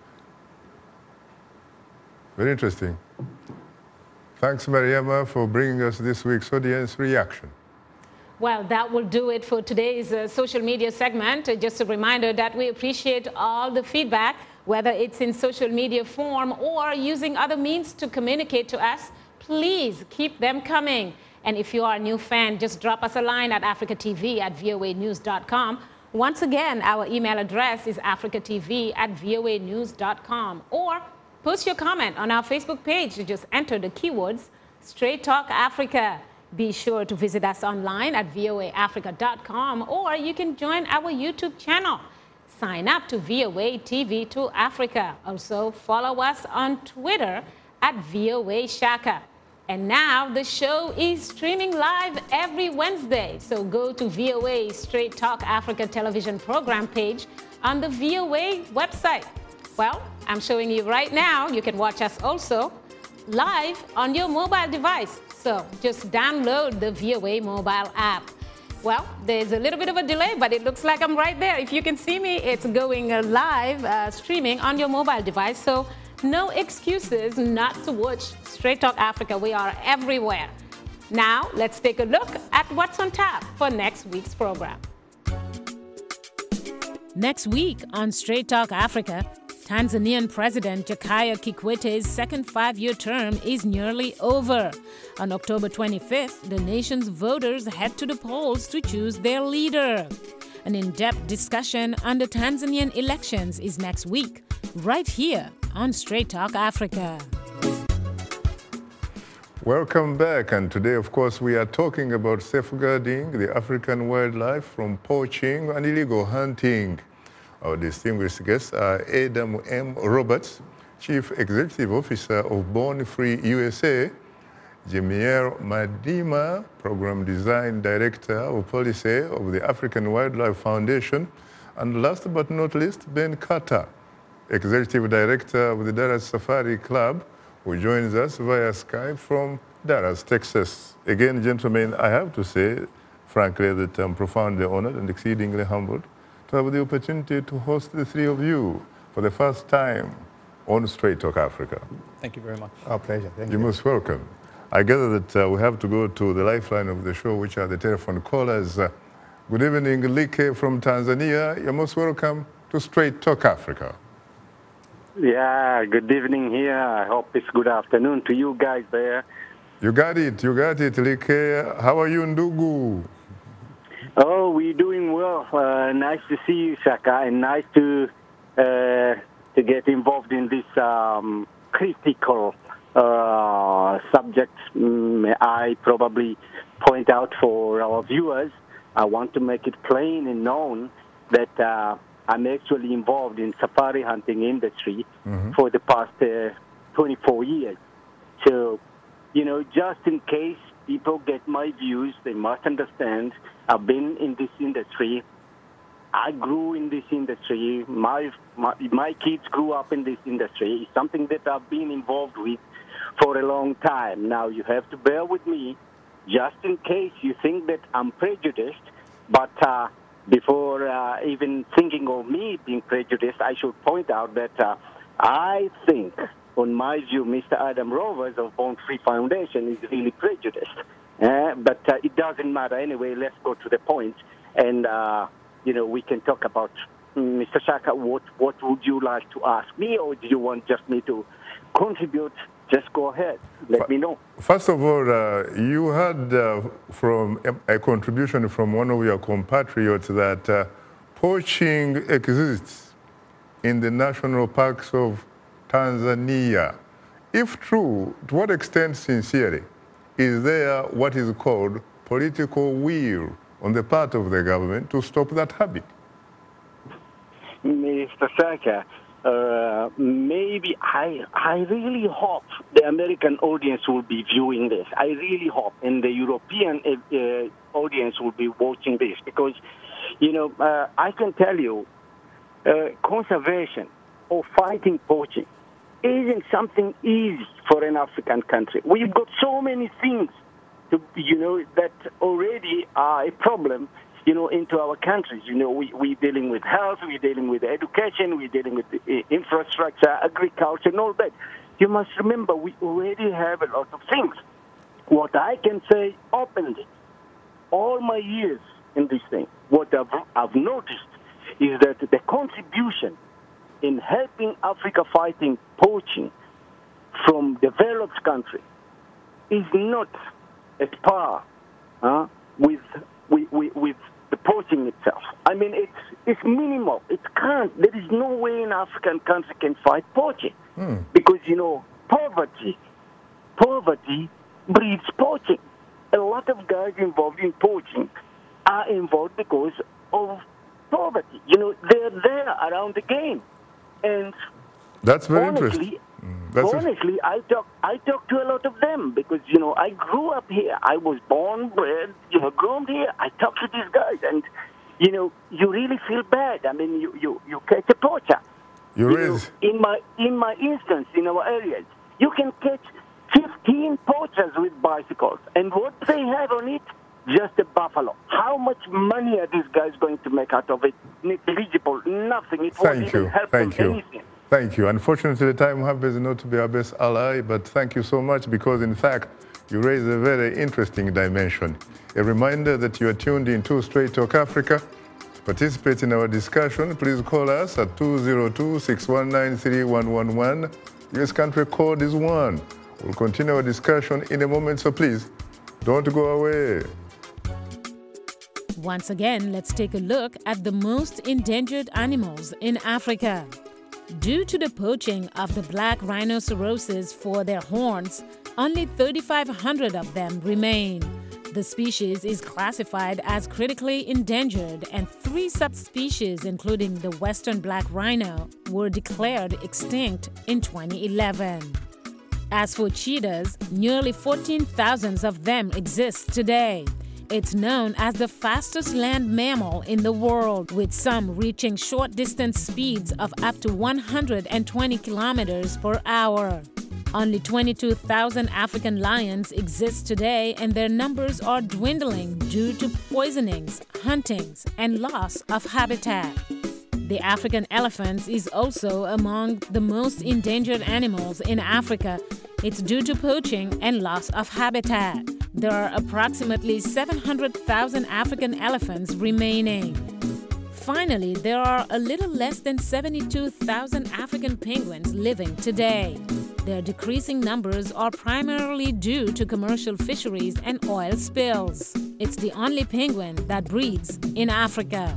very interesting. Thanks, Mariama, for bringing us this week's audience reaction. Well, that will do it for today's uh, social media segment. Uh, just a reminder that we appreciate all the feedback, whether it's in social media form or using other means to communicate to us. Please keep them coming. And if you are a new fan, just drop us a line at africa t v at v o a news dot com. Once again, our email address is africa t v at v o a news dot com. Or post your comment on our Facebook page. Just enter the keywords Straight Talk Africa. Be sure to visit us online at v o a africa dot com, or you can join our YouTube channel. Sign up to V O A T V to Africa. Also, follow us on Twitter at V O A Shaka. And now the show is streaming live every Wednesday. So go to V O A Straight Talk Africa television program page on the V O A website. Well, I'm showing you right now. You can watch us also live on your mobile device. So just download the V O A mobile app. Well, there's a little bit of a delay, but it looks like I'm right there. If you can see me, it's going uh, live uh, streaming on your mobile device. So no excuses not to watch Straight Talk Africa. We are everywhere. Now, let's take a look at what's on tap for next week's program. Next week on Straight Talk Africa, Tanzanian President Jakaya Kikwete's second five-year term is nearly over. On October twenty-fifth, the nation's voters head to the polls to choose their leader. An in-depth discussion on the Tanzanian elections is next week, right here on Straight Talk Africa. Welcome back, and today, of course, we are talking about safeguarding the African wildlife from poaching and illegal hunting. Our distinguished guests are Adam M. Roberts, Chief Executive Officer of Born Free U S A, Jamiel Madima, Program Design Director of Policy of the African Wildlife Foundation, and last but not least, Ben Carter, Executive Director of the Dallas Safari Club, who joins us via Skype from Dallas, Texas. Again, gentlemen, I have to say, frankly, that I'm profoundly honored and exceedingly humbled to have the opportunity to host the three of you for the first time on Straight Talk Africa. Thank you very much. Our pleasure. Thank You're you. most welcome. I gather that uh, we have to go to the lifeline of the show, which are the telephone callers. Uh, good evening, Like from Tanzania. You're most welcome to Straight Talk Africa. Yeah, good evening here. I hope it's good afternoon to you guys there. You got it, you got it, Like. How are you, Ndugu? Oh, we're doing well. Uh, nice to see you, Shaka, and nice to uh, to get involved in this um, critical uh, subject. May I probably point out for our viewers, I want to make it plain and known that uh, I'm actually involved in safari hunting industry mm-hmm. for the past uh, twenty-four years. So, you know, just in case people get my views, they must understand I've been in this industry. I grew in this industry. My, my my kids grew up in this industry. It's something that I've been involved with for a long time. Now, you have to bear with me just in case you think that I'm prejudiced. But uh, before uh, even thinking of me being prejudiced, I should point out that uh, I think, on my view, Mister Adam Rovers of Born Free Foundation is really prejudiced. Uh, but uh, it doesn't matter anyway. Let's go to the point, and uh, you know we can talk about Mister Shaka. What what would you like to ask me, or do you want just me to contribute? Just go ahead. Let F- me know. First of all, uh, you had uh, from a, a contribution from one of your compatriots that uh, poaching exists in the national parks of Tanzania. If true, to what extent, sincerely, is there what is called political will on the part of the government to stop that habit? Mister Shaka, uh, maybe I I really hope the American audience will be viewing this. I really hope, and the European uh, audience will be watching this, because, you know, uh, I can tell you, uh, conservation or fighting poaching isn't something easy for an African country. We've got so many things, to, you know, that already are a problem, you know, into our countries. You know, we, we're dealing with health, we're dealing with education, we're dealing with uh, infrastructure, agriculture, and all that. You must remember, we already have a lot of things. What I can say openly, all my years in this thing, what I've, I've noticed is that the contribution in helping Africa fighting poaching from developed countries is not at par uh, with, with, with the poaching itself. I mean, it's, it's minimal. It can't. There is no way an African country can fight poaching. Hmm. Because, you know, poverty, poverty breeds poaching. A lot of guys involved in poaching are involved because of poverty. You know, they're there around the game. And that's very honestly, interesting. Mm, that's honestly, I talk, I talk to a lot of them because, you know, I grew up here. I was born, bred, you know, grown here. I talk to these guys, and, you know, you really feel bad. I mean, you, you, you catch a poacher. You, you raise... know, in my in my instance, in our areas, you can catch fifteen poachers with bicycles, and what they have on it, just a buffalo. How much money are these guys going to make out of it? Negligible, nothing. It won't Thank even you. help Thank them you. anything. Thank you. Unfortunately, the time happens not to be our best ally, but thank you so much because, in fact, you raise a very interesting dimension. A reminder that you are tuned in to Straight Talk Africa. To participate in our discussion, please call us at two zero two, six one nine, three one one one. U S country code is one. We'll continue our discussion in a moment, so please don't go away. Once again, let's take a look at the most endangered animals in Africa. Due to the poaching of the black rhinoceroses for their horns, only thirty-five hundred of them remain. The species is classified as critically endangered, and three subspecies, including the western black rhino, were declared extinct in twenty eleven. As for cheetahs, nearly fourteen thousand of them exist today. It's known as the fastest land mammal in the world, with some reaching short-distance speeds of up to one hundred twenty kilometers per hour. Only twenty-two thousand African lions exist today, and their numbers are dwindling due to poisonings, huntings, and loss of habitat. The African elephant is also among the most endangered animals in Africa. It's due to poaching and loss of habitat. There are approximately seven hundred thousand African elephants remaining. Finally, there are a little less than seventy-two thousand African penguins living today. Their decreasing numbers are primarily due to commercial fisheries and oil spills. It's the only penguin that breeds in Africa.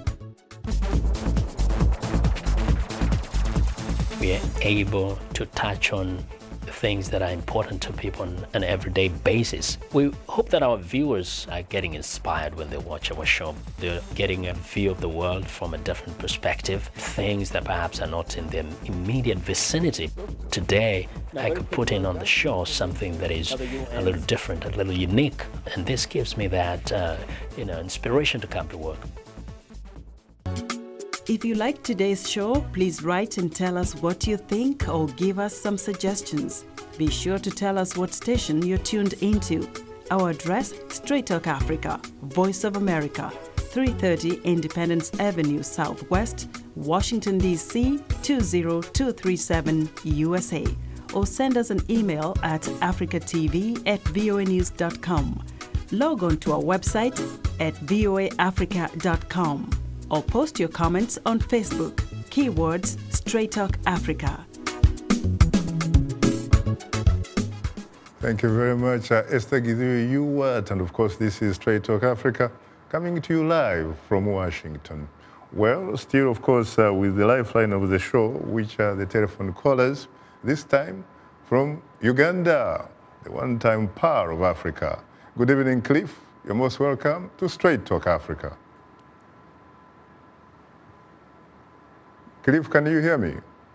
We are able to touch on things that are important to people on an everyday basis. We hope that our viewers are getting inspired when they watch our show. They're getting a view of the world from a different perspective, things that perhaps are not in their immediate vicinity. Today, I could put in on the show something that is a little different, a little unique, and this gives me that uh, you know, inspiration to come to work. If you like today's show, please write and tell us what you think or give us some suggestions. Be sure to tell us what station you're tuned into. Our address, Straight Talk Africa, Voice of America, three thirty Independence Avenue Southwest, Washington, D C two zero two three seven, U S A. Or send us an email at africatv at voanews dot com. Log on to our website at voa africa dot com. Or post your comments on Facebook. Keywords Straight Talk Africa. Thank you very much, uh, Esther Githui Ewart. And of course, this is Straight Talk Africa, coming to you live from Washington. Well, still, of course, uh, with the lifeline of the show, which are the telephone callers, this time from Uganda, the one-time power of Africa. Good evening, Cliff. You're most welcome to Straight Talk Africa. Cliff, can you hear me?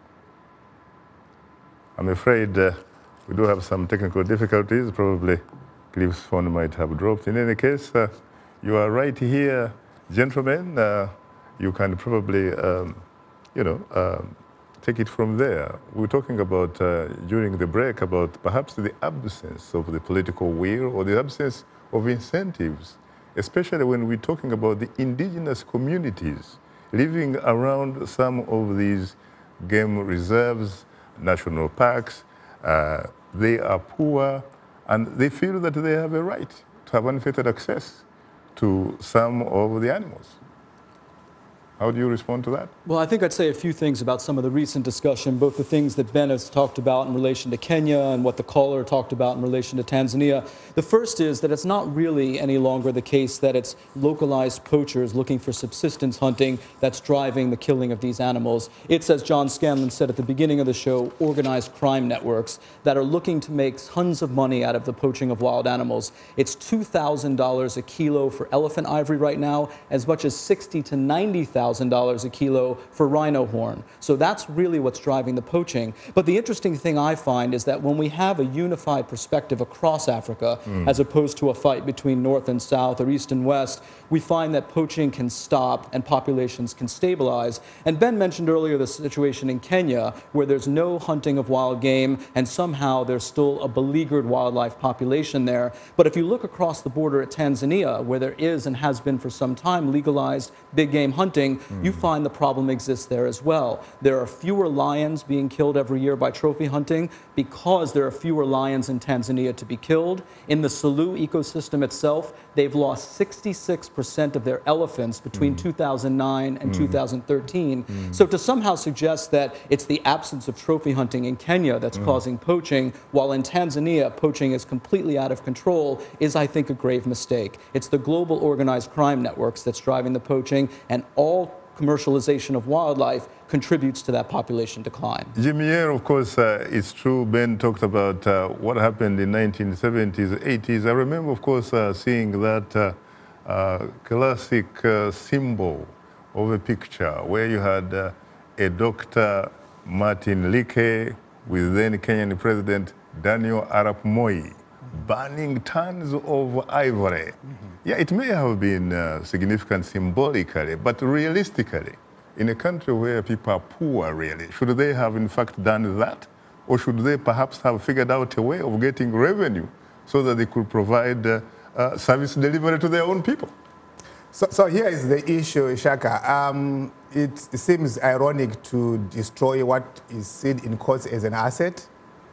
I'm afraid uh, we do have some technical difficulties. Probably Cliff's phone might have dropped. In any case, uh, you are right here, gentlemen. Uh, you can probably, um, you know, um, take it from there. We were talking about, uh, during the break, about perhaps the absence of the political will or the absence of incentives, especially when we're talking about the indigenous communities living around some of these game reserves, national parks. Uh, they are poor, and they feel that they have a right to have unfettered access to some of the animals. How do you respond to that? Well, I think I'd say a few things about some of the recent discussion, both the things that Ben has talked about in relation to Kenya and what the caller talked about in relation to Tanzania. The first is that it's not really any longer the case that it's localized poachers looking for subsistence hunting that's driving the killing of these animals. It's, as John Scanlon said at the beginning of the show, organized crime networks that are looking to make tons of money out of the poaching of wild animals. It's two thousand dollars a kilo for elephant ivory right now, as much as sixty thousand to ninety thousand dollars a kilo for rhino horn. So that's really what's driving the poaching. But the interesting thing I find is that when we have a unified perspective across Africa, mm. as opposed to a fight between North and South or East and West, we find that poaching can stop and populations can stabilize. And Ben mentioned earlier the situation in Kenya where there's no hunting of wild game and somehow there's still a beleaguered wildlife population there. But if you look across the border at Tanzania, where there is and has been for some time legalized big game hunting, mm. you find the problem exists there as well. There are fewer lions being killed every year by trophy hunting because there are fewer lions in Tanzania to be killed. In the Selous ecosystem itself, they've lost sixty-six percent of their elephants between mm. two thousand nine and mm. two thousand thirteen. Mm. So to somehow suggest that it's the absence of trophy hunting in Kenya that's mm. causing poaching, while in Tanzania poaching is completely out of control, is, I think, a grave mistake. It's the global organized crime networks that's driving the poaching, and all commercialization of wildlife contributes to that population decline. Jimmy, here, of course, uh, it's true. Ben talked about uh, what happened in nineteen seventies, eighties. I remember, of course, uh, seeing that uh, uh, classic uh, symbol of a picture where you had uh, a Doctor Martin Leke with then Kenyan President Daniel Arap Moi burning tons of ivory. Mm-hmm. Yeah, it may have been uh, significant symbolically, but realistically, in a country where people are poor, really, should they have in fact done that? Or should they perhaps have figured out a way of getting revenue so that they could provide uh, uh, service delivery to their own people? So, so here is the issue, Shaka. Um, it seems ironic to destroy what is seen in courts as an asset,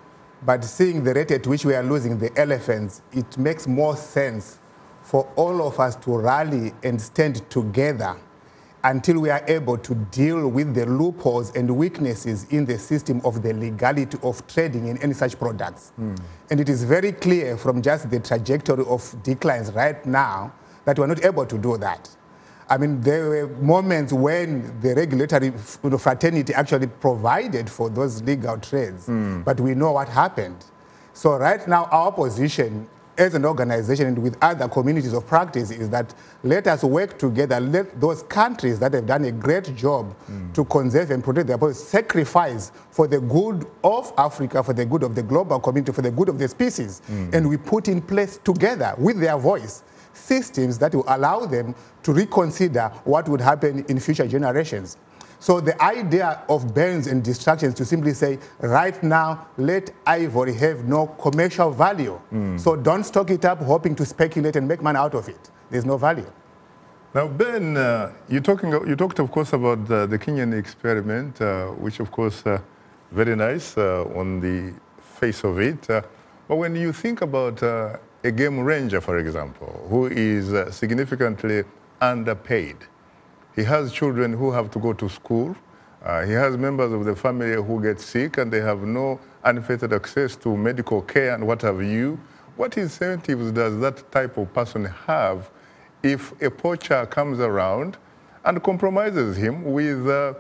but seeing the rate at which we are losing the elephants, it makes more sense for all of us to rally and stand together until we are able to deal with the loopholes and weaknesses in the system of the legality of trading in any such products. Mm. And it is very clear from just the trajectory of declines right now that we're not able to do that. I mean, there were moments when the regulatory fraternity actually provided for those legal trades, mm. but we know what happened. So right now, our position as an organization and with other communities of practice is that let us work together, let those countries that have done a great job mm. to conserve and protect their bodies sacrifice for the good of Africa, for the good of the global community, for the good of the species, mm. and we put in place together with their voice systems that will allow them to reconsider what would happen in future generations. So the idea of bans and distractions to simply say, right now, let ivory have no commercial value. Mm. So don't stock it up hoping to speculate and make money out of it. There's no value. Now, Ben, uh, you're talking, you talked, of course, about uh, the Kenyan experiment, uh, which, of course, uh, very nice uh, on the face of it. Uh, but when you think about uh, a game ranger, for example, who is uh, significantly underpaid, he has children who have to go to school. Uh, he has members of the family who get sick and they have no unfettered access to medical care and what have you. What incentives does that type of person have if a poacher comes around and compromises him with uh,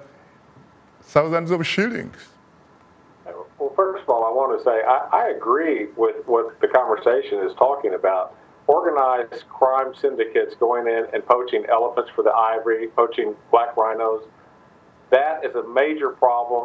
thousands of shillings? Well, first of all, I want to say I, I agree with what the conversation is talking about. Organized crime syndicates going in and poaching elephants for the ivory, poaching black rhinos. That is a major problem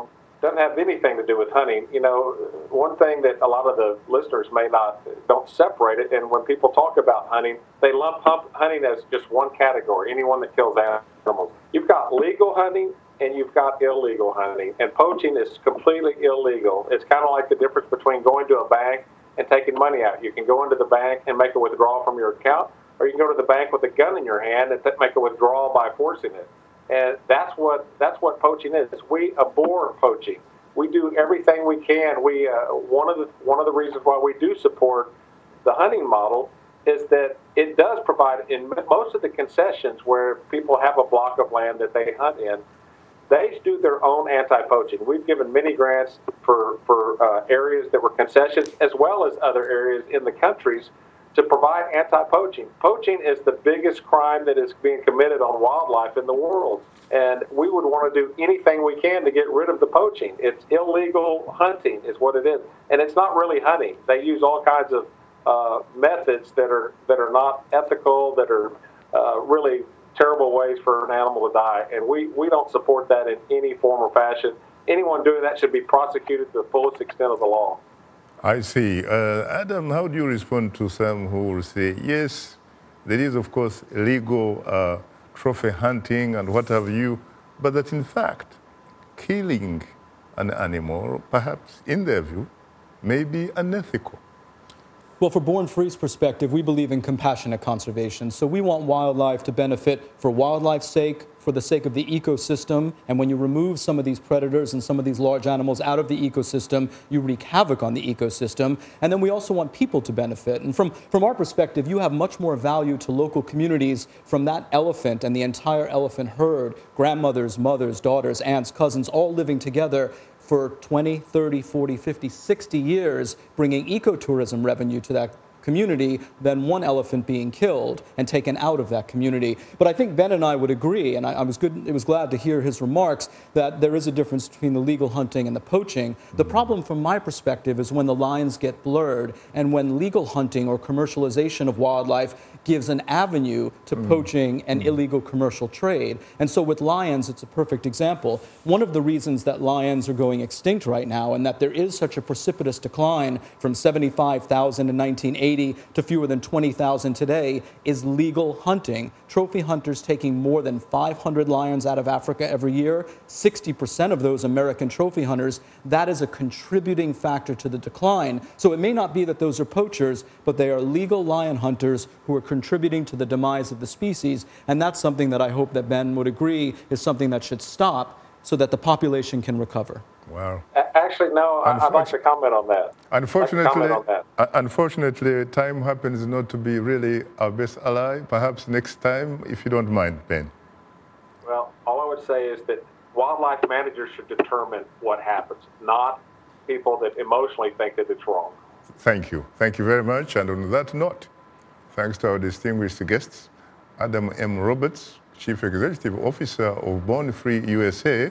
doesn't have anything to do with hunting. You know, one thing that a lot of the listeners may not, don't separate it, and when people talk about hunting, they lump hunting as just one category, anyone that kills animals. You've got legal hunting and you've got illegal hunting, and poaching is completely illegal. It's kind of like the difference between going to a bank and taking money out. You can go into the bank and make a withdrawal from your account, or you can go to the bank with a gun in your hand and make a withdrawal by forcing it. And that's what that's what poaching is. We abhor poaching. We do everything we can. We uh, one of the one of the reasons why we do support the hunting model is that it does provide, in most of the concessions where people have a block of land that they hunt in, they do their own anti-poaching. We've given many grants for for uh, areas that were concessions, as well as other areas in the countries, to provide anti-poaching. Poaching is the biggest crime that is being committed on wildlife in the world, and we would want to do anything we can to get rid of the poaching. It's illegal hunting is what it is, and it's not really hunting. They use all kinds of uh, methods that are that are not ethical, that are uh, really terrible ways for an animal to die, and we, we don't support that in any form or fashion. Anyone doing that should be prosecuted to the fullest extent of the law. I see. Uh, Adam, how do you respond to some who will say, yes, there is, of course, illegal uh, trophy hunting and what have you, but that in fact, killing an animal, perhaps in their view, may be unethical? Well, for Born Free's perspective, we believe in compassionate conservation. So we want wildlife to benefit for wildlife's sake, for the sake of the ecosystem. And when you remove some of these predators and some of these large animals out of the ecosystem, you wreak havoc on the ecosystem. And then we also want people to benefit. And from, from our perspective, you have much more value to local communities from that elephant and the entire elephant herd, grandmothers, mothers, daughters, aunts, cousins, all living together for twenty, thirty, forty, fifty, sixty years, bringing ecotourism revenue to that community than one elephant being killed and taken out of that community. But I think Ben and I would agree, and I, I was good, it was glad to hear his remarks, that there is a difference between the legal hunting and the poaching. The problem from my perspective is when the lines get blurred and when legal hunting or commercialization of wildlife gives an avenue to mm. poaching and mm. illegal commercial trade. And so with lions, it's a perfect example. One of the reasons that lions are going extinct right now and that there is such a precipitous decline from seventy-five thousand in nineteen eighty to fewer than twenty thousand today is legal hunting. Trophy hunters taking more than five hundred lions out of Africa every year, sixty percent of those American trophy hunters, that is a contributing factor to the decline. So it may not be that those are poachers, but they are legal lion hunters who are contributing to the demise of the species, and that's something that I hope that Ben would agree is something that should stop so that the population can recover. Wow. Actually, no, I'd like to comment on that. Unfortunately, comment on that. Uh, unfortunately, time happens not to be really our best ally. Perhaps next time, if you don't mind, Ben. Well, all I would say is that wildlife managers should determine what happens, not people that emotionally think that it's wrong. Thank you. Thank you very much. And on that note, thanks to our distinguished guests, Adam M. Roberts, Chief Executive Officer of Born Free U S A,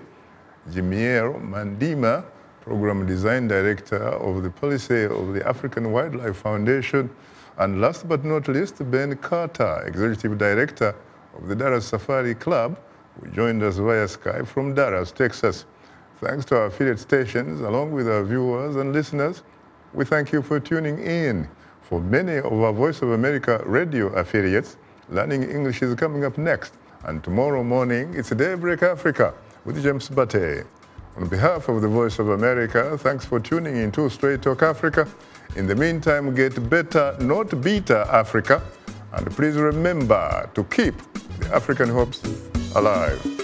Jimiero Mandima, Program Design Director of the Policy of the African Wildlife Foundation, and last but not least, Ben Carter, Executive Director of the Dallas Safari Club, who joined us via Skype from Dallas, Texas. Thanks to our affiliate stations, along with our viewers and listeners, we thank you for tuning in. For many of our Voice of America radio affiliates, Learning English is coming up next. And tomorrow morning, it's Daybreak Africa with James Bate. On behalf of the Voice of America, thanks for tuning in to Straight Talk Africa. In the meantime, get better, not better Africa. And please remember to keep the African hopes alive.